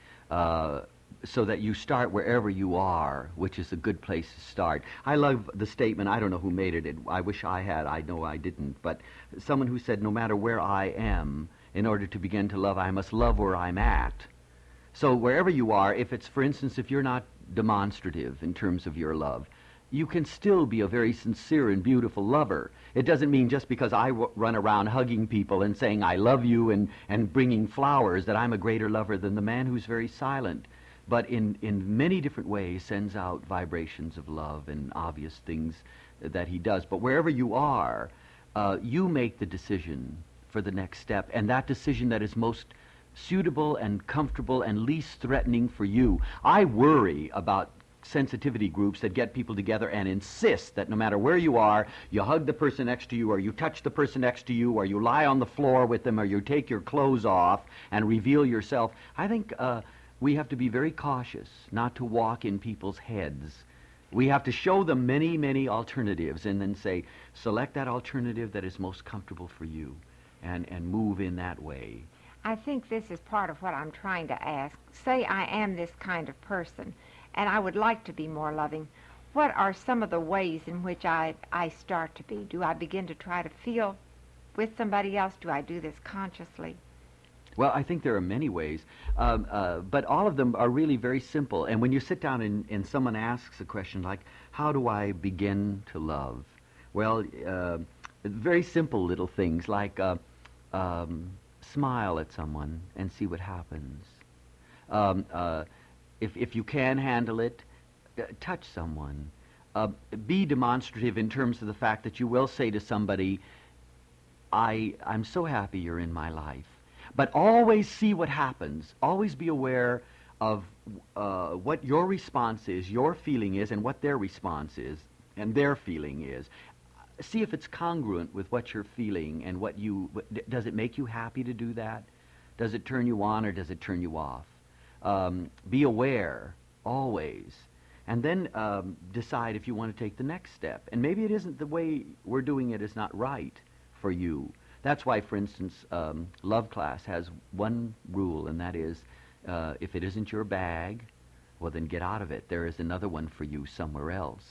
so that you start wherever you are, which is a good place to start. I love the statement, I don't know who made it, I wish I had, I know I didn't, but someone who said, no matter where I am, in order to begin to love, I must love where I'm at. So wherever you are, if it's, for instance, if you're not demonstrative in terms of your love, you can still be a very sincere and beautiful lover. It doesn't mean just because I run around hugging people and saying I love you and bringing flowers that I'm a greater lover than the man who's very silent, but in many different ways sends out vibrations of love and obvious things that he does. But wherever you are, you make the decision for the next step, and that decision that is most suitable and comfortable and least threatening for you. I worry about sensitivity groups that get people together and insist that no matter where you are, you hug the person next to you, or you touch the person next to you, or you lie on the floor with them, or you take your clothes off and reveal yourself. I think we have to be very cautious not to walk in people's heads. We have to show them many, many alternatives and then say, select that alternative that is most comfortable for you, and move in that way. I think this is part of what I'm trying to ask. Say I am this kind of person, and I would like to be more loving. What are some of the ways in which I start to be? Do I begin to try to feel with somebody else? Do I do this consciously? Well, I think there are many ways, but all of them are really very simple. And when you sit down and someone asks a question like, how do I begin to love? Well, very simple little things like smile at someone and see what happens. If you can handle it, touch someone. Be demonstrative in terms of the fact that you will say to somebody, I'm so happy you're in my life. But always see what happens. Always be aware of what your response is, your feeling is, and what their response is, and their feeling is. See if it's congruent with what you're feeling and does it make you happy to do that? Does it turn you on or does it turn you off? Be aware, always. And then decide if you want to take the next step. And maybe it isn't the way we're doing it is not right for you. That's why, for instance, Love Class has one rule, and that is, if it isn't your bag, well, then get out of it. There is another one for you somewhere else.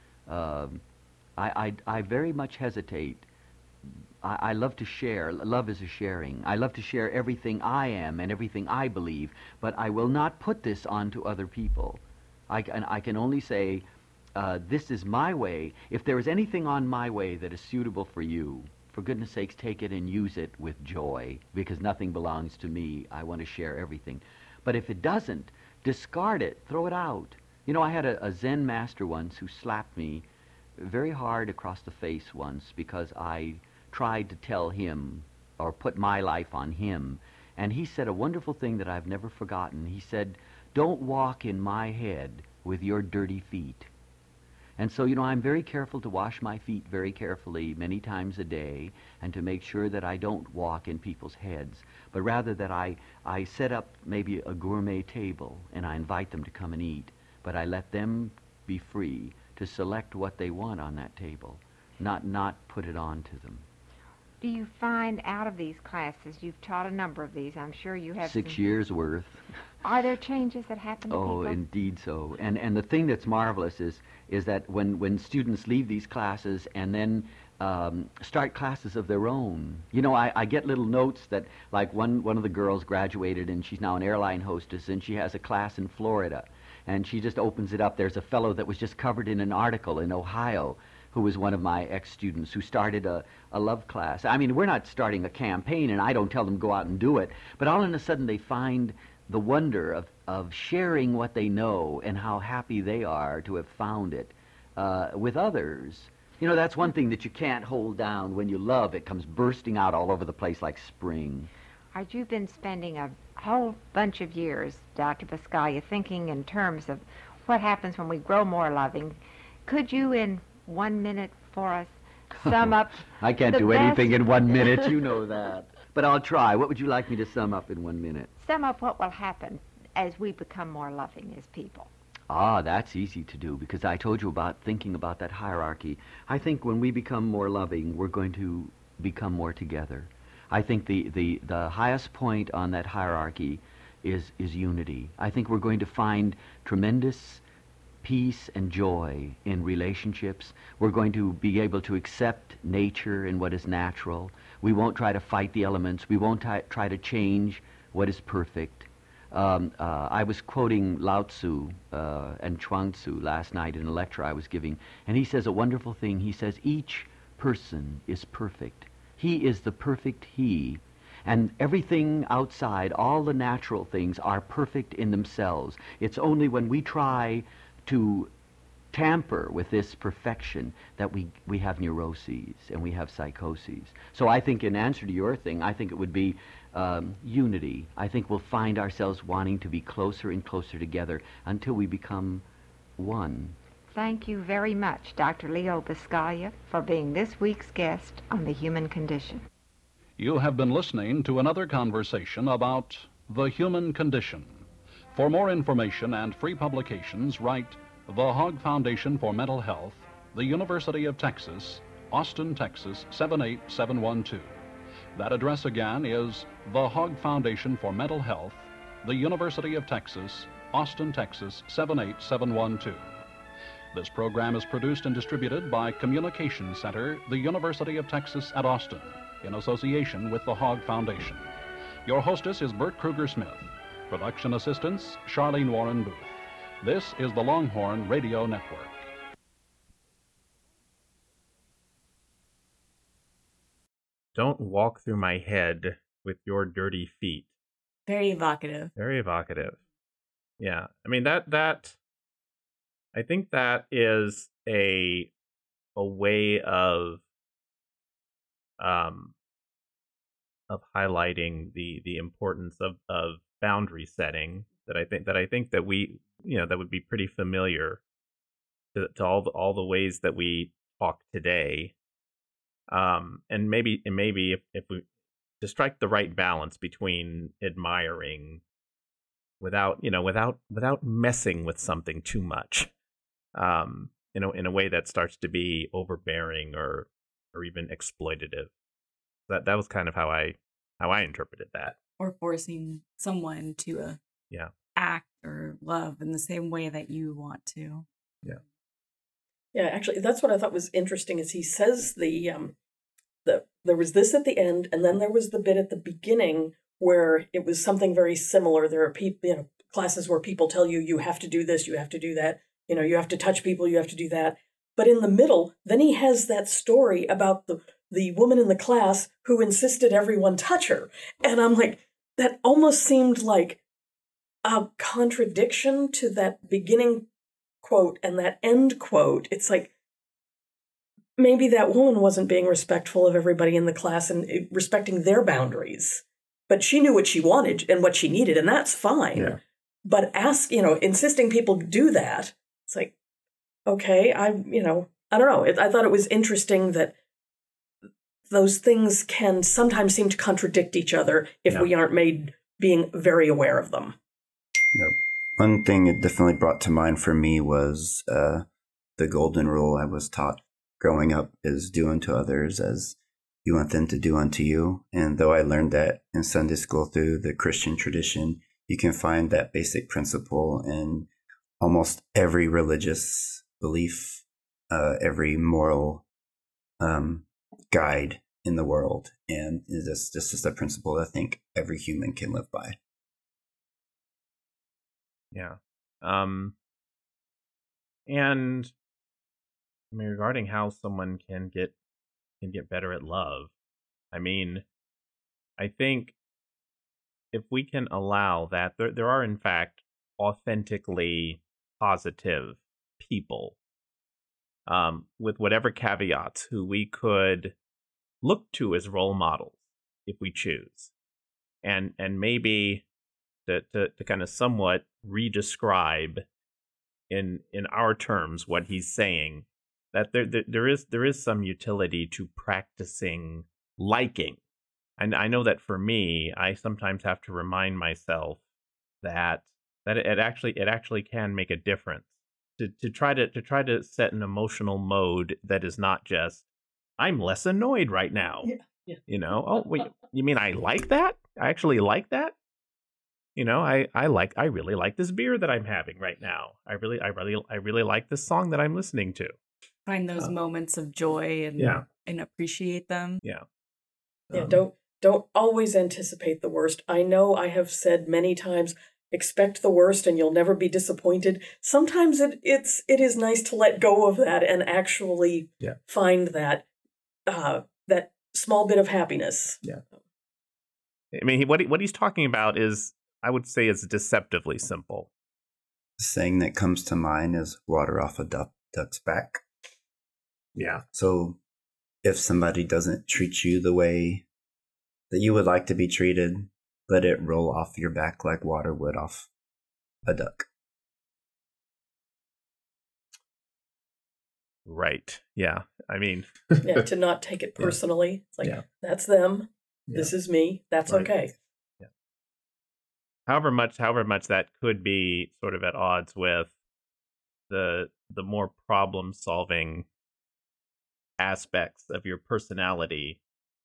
I very much hesitate. I love to share. Love is a sharing. I love to share everything I am and everything I believe, but I will not put this onto other people. I can only say, this is my way. If there is anything on my way that is suitable for you, for goodness sakes, take it and use it with joy, because nothing belongs to me. I want to share everything. But if it doesn't, discard it. Throw it out. You know, I had a Zen master once who slapped me very hard across the face once because I tried to tell him or put my life on him. And he said a wonderful thing that I've never forgotten. He said, don't walk in my head with your dirty feet. And so, you know, I'm very careful to wash my feet very carefully many times a day and to make sure that I don't walk in people's heads, but rather that I set up maybe a gourmet table and I invite them to come and eat, but I let them be free to select what they want on that table, not put it on to them. Do you find out of these classes, you've taught a number of these, I'm sure you have 6 years worth. Are there changes that happen to people? Oh, indeed so. And the thing that's marvelous is that when students leave these classes and then start classes of their own. You know, I get little notes that, like, one of the girls graduated and she's now an airline hostess, and she has a class in Florida, and she just opens it up. There's a fellow that was just covered in an article in Ohio who was one of my ex-students who started a love class. I mean, we're not starting a campaign, and I don't tell them go out and do it, but all of a sudden they find the wonder of sharing what they know and how happy they are to have found it with others. You know, that's one thing that you can't hold down. When you love, it comes bursting out all over the place like spring. Art, you've been spending a whole bunch of years, Dr. Buscaglia, thinking in terms of what happens when we grow more loving. Could you, in 1 minute for us, sum up I can't the do best- anything in 1 minute, you know that. But I'll try. What would you like me to sum up in 1 minute? Sum up what will happen as we become more loving as people. Ah, that's easy to do, because I told you about thinking about that hierarchy. I think when we become more loving, we're going to become more together. I think the highest point on that hierarchy is unity. I think we're going to find tremendous peace and joy in relationships. We're going to be able to accept nature and what is natural. We won't try to fight the elements. We won't try to change what is perfect. I was quoting Lao Tzu and Chuang Tzu last night in a lecture I was giving, and he says a wonderful thing. He says, each person is perfect. He is the perfect he. And everything outside, all the natural things, are perfect in themselves. It's only when we try to tamper with this perfection that we have neuroses and we have psychoses. So I think, in answer to your thing, I think it would be unity. I think we'll find ourselves wanting to be closer and closer together until we become one. Thank you very much, Dr. Leo Buscaglia, for being this week's guest on The Human Condition. You have been listening to another conversation about the human condition. For more information and free publications, write The Hogg Foundation for Mental Health, the University of Texas, Austin, Texas 78712. That address again is The Hogg Foundation for Mental Health, the University of Texas, Austin, Texas 78712. This program is produced and distributed by Communications Center, the University of Texas at Austin, in association with the Hogg Foundation. Your hostess is Bert Kruger-Smith. Production assistants, Charlene Warren Booth. This is the Longhorn Radio Network. Don't walk through my head with your dirty feet. Very evocative. Very evocative. Yeah. I mean, that I think that is a way of highlighting the importance of boundary setting that I think that we, you know, that would be pretty familiar to all the ways that we talk today. And maybe if we to strike the right balance between admiring without messing with something too much, in a way that starts to be overbearing or even exploitative. That was kind of how I interpreted that. Or forcing someone to act or love in the same way that you want to. Yeah. Yeah, actually, that's what I thought was interesting. Is he says there was this at the end, and then there was the bit at the beginning where it was something very similar. There are people, classes where people tell you you have to do this, you have to do that, you have to touch people, you have to do that. But in the middle, then he has that story about the woman in the class who insisted everyone touch her, and I'm like, that almost seemed like a contradiction to that beginning quote and that end quote. It's like maybe that woman wasn't being respectful of everybody in the class and respecting their boundaries, but she knew what she wanted and what she needed, and that's fine. Yeah. But insisting people do that, it's like, okay, I don't know. I thought it was interesting that those things can sometimes seem to contradict each other if we aren't made being very aware of them. Yep. One thing it definitely brought to mind for me was the golden rule I was taught growing up is do unto others as you want them to do unto you. And though I learned that in Sunday school through the Christian tradition, you can find that basic principle in almost every religious belief, every moral guide in the world, and this is a principle I think every human can live by. Yeah. And I mean, regarding how someone can get better at love, I mean, I think if we can allow that, there are in fact authentically positive people, with whatever caveats, who we could look to as role models if we choose, and maybe to kind of somewhat redescribe in our terms what he's saying, that there is some utility to practicing liking. And I know that for me, I sometimes have to remind myself that it actually can make a difference to try to set an emotional mode that is not just, I'm less annoyed right now. Yeah. You know, oh wait, you mean I like that? I actually like that? You know, I really like this beer that I'm having right now. I really like this song that I'm listening to. Find those moments of joy and appreciate them. Yeah. Yeah, don't always anticipate the worst. I know I have said many times, expect the worst and you'll never be disappointed. Sometimes it is nice to let go of that and actually find that that small bit of happiness. Yeah. I mean, what he's talking about is, I would say, is deceptively simple. The saying that comes to mind is water off a duck's back. Yeah. So if somebody doesn't treat you the way that you would like to be treated, let it roll off your back like water would off a duck. Right. Yeah. I mean, yeah, to not take it personally. It's like, that's them. Yeah. This is me. That's right. Okay. Yeah. However much that could be sort of at odds with the more problem-solving aspects of your personality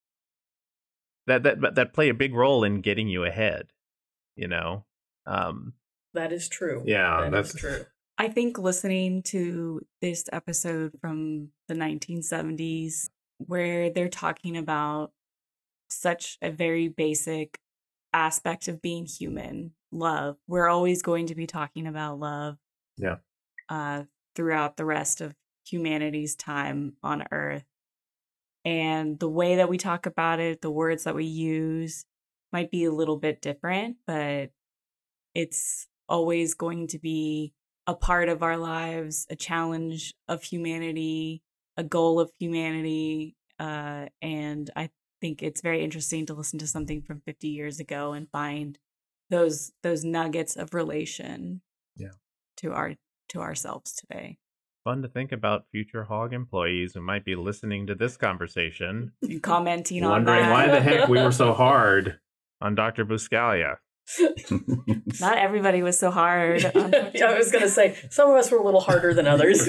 that play a big role in getting you ahead, you know. That is true. Yeah, that's true. I think listening to this episode from the 1970s, where they're talking about such a very basic aspect of being human, love. We're always going to be talking about love. Yeah. Throughout the rest of humanity's time on Earth. And the way that we talk about it, the words that we use might be a little bit different, but it's always going to be a part of our lives, a challenge of humanity, a goal of humanity. And I think it's very interesting to listen to something from 50 years ago and find those nuggets of relation to ourselves today. Fun to think about future Hog employees who might be listening to this conversation, commenting on wondering that. why the heck we were so hard on Dr. Buscaglia. Not everybody was so hard. I was going to say, some of us were a little harder than others.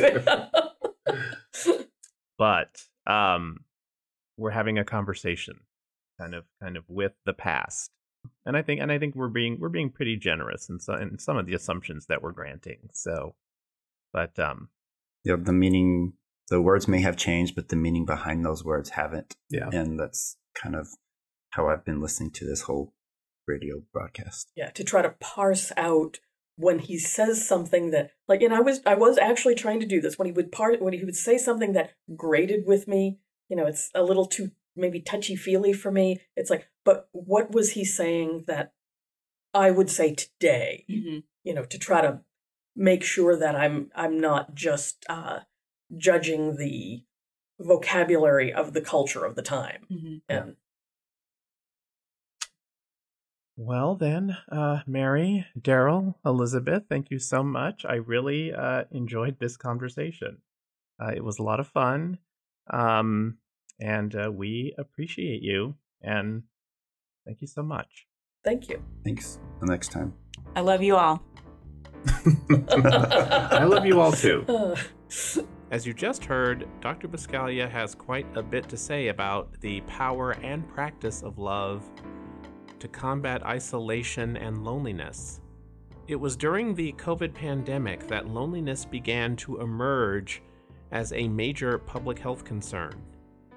But we're having a conversation kind of with the past. And I think we're being pretty generous in some of the assumptions that we're granting. So, but the meaning, the words may have changed, but the meaning behind those words haven't. Yeah. And that's kind of how I've been listening to this whole radio broadcast. Yeah, to try to parse out when he says something that, like, and I was actually trying to do this when he would say something that grated with me. You know, it's a little too maybe touchy-feely for me. It's like, but what was he saying that I would say today? Mm-hmm. You know, to try to make sure that I'm not just judging the vocabulary of the culture of the time. Mm-hmm. And well then, Mary, Daryl, Elizabeth, thank you so much. I really enjoyed this conversation. It was a lot of fun. And we appreciate you, and thank you so much. Thank you. Thanks. Till next time. I love you all. I love you all too. As you just heard, Dr. Buscaglia has quite a bit to say about the power and practice of love to combat isolation and loneliness. It was during the COVID pandemic that loneliness began to emerge as a major public health concern.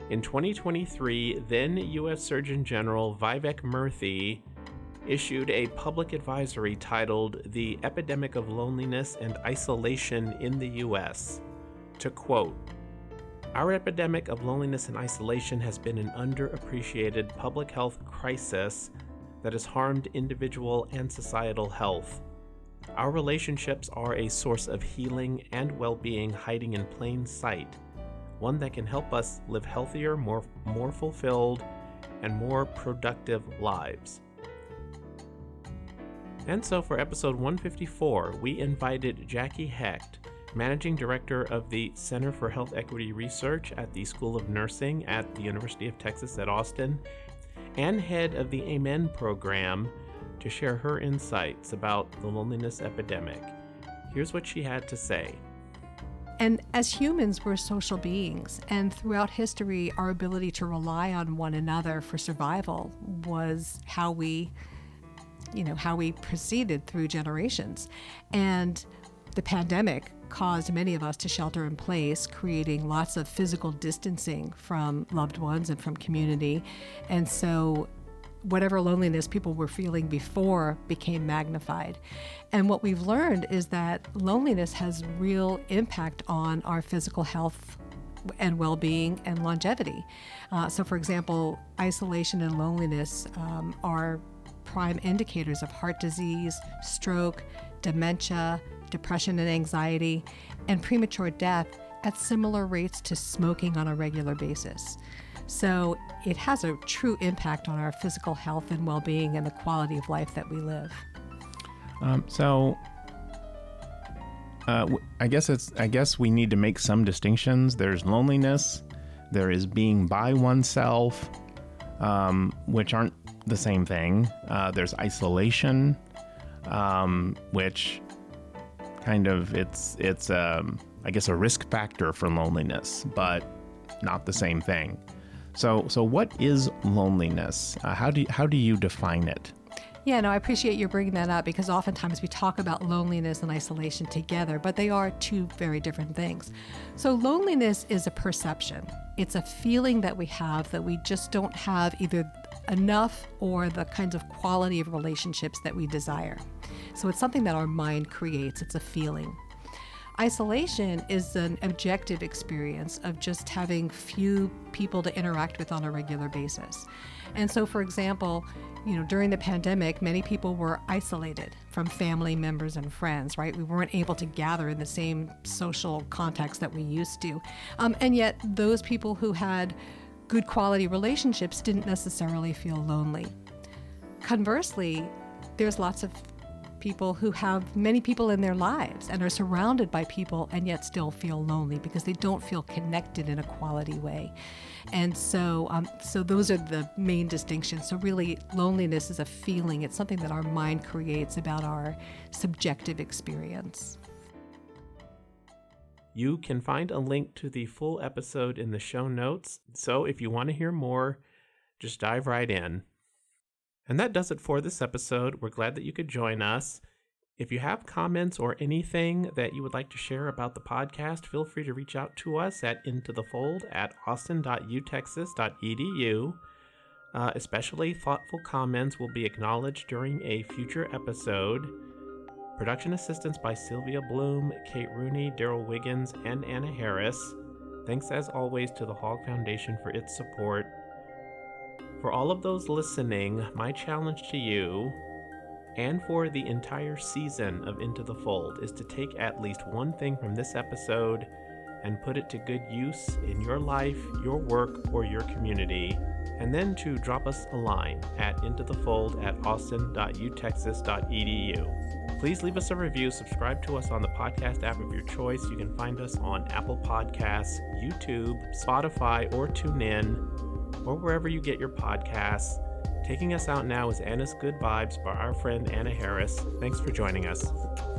In 2023, then U.S. Surgeon General Vivek Murthy issued a public advisory titled The Epidemic of Loneliness and Isolation in the U.S. To quote, "Our epidemic of loneliness and isolation has been an underappreciated public health crisis that has harmed individual and societal health. Our relationships are a source of healing and well-being hiding in plain sight, one that can help us live healthier, more fulfilled, and more productive lives." And so for episode 154, we invited Jackie Hecht, Managing Director of the Center for Health Equity Research at the School of Nursing at the University of Texas at Austin, and head of the Amen program, to share her insights about the loneliness epidemic. Here's what she had to say. And as humans, we're social beings, and throughout history, our ability to rely on one another for survival was how we proceeded through generations. And the pandemic caused many of us to shelter in place, creating lots of physical distancing from loved ones and from community. And so whatever loneliness people were feeling before became magnified. And what we've learned is that loneliness has real impact on our physical health and well-being and longevity. So for example, isolation and loneliness are prime indicators of heart disease, stroke, dementia, depression and anxiety, and premature death at similar rates to smoking on a regular basis. So it has a true impact on our physical health and well-being and the quality of life that we live. I guess we need to make some distinctions. There's loneliness, there is being by oneself, which aren't the same thing. There's isolation, which kind of it's I guess a risk factor for loneliness, but not the same thing. So what is loneliness? How do you define it? Yeah, no, I appreciate you bringing that up because oftentimes we talk about loneliness and isolation together, but they are two very different things. So loneliness is a perception. It's a feeling that we have that we just don't have either enough or the kinds of quality of relationships that we desire. So it's something that our mind creates. It's a feeling. Isolation is an objective experience of just having few people to interact with on a regular basis. And so, for example, during the pandemic, many people were isolated from family members and friends, right? We weren't able to gather in the same social context that we used to. And yet those people who had good quality relationships didn't necessarily feel lonely. Conversely, there's lots of people who have many people in their lives and are surrounded by people and yet still feel lonely because they don't feel connected in a quality way. And so those are the main distinctions. So really, loneliness is a feeling. It's something that our mind creates about our subjective experience. You can find a link to the full episode in the show notes. So if you want to hear more, just dive right in. And that does it for this episode. We're glad that you could join us. If you have comments or anything that you would like to share about the podcast, feel free to reach out to us at intothefold@austin.utexas.edu. Especially thoughtful comments will be acknowledged during a future episode. Production assistance by Sylvia Bloom, Kate Rooney, Daryl Wiggins, and Anna Harris. Thanks as always to the Hogg Foundation for its support. For all of those listening, my challenge to you, and for the entire season of Into the Fold, is to take at least one thing from this episode and put it to good use in your life, your work, or your community, and then to drop us a line at intothefold@austin.utexas.edu. Please leave us a review, subscribe to us on the podcast app of your choice. You can find us on Apple Podcasts, YouTube, Spotify, or TuneIn, or wherever you get your podcasts. Taking us out now is Anna's Good Vibes by our friend Anna Harris. Thanks for joining us.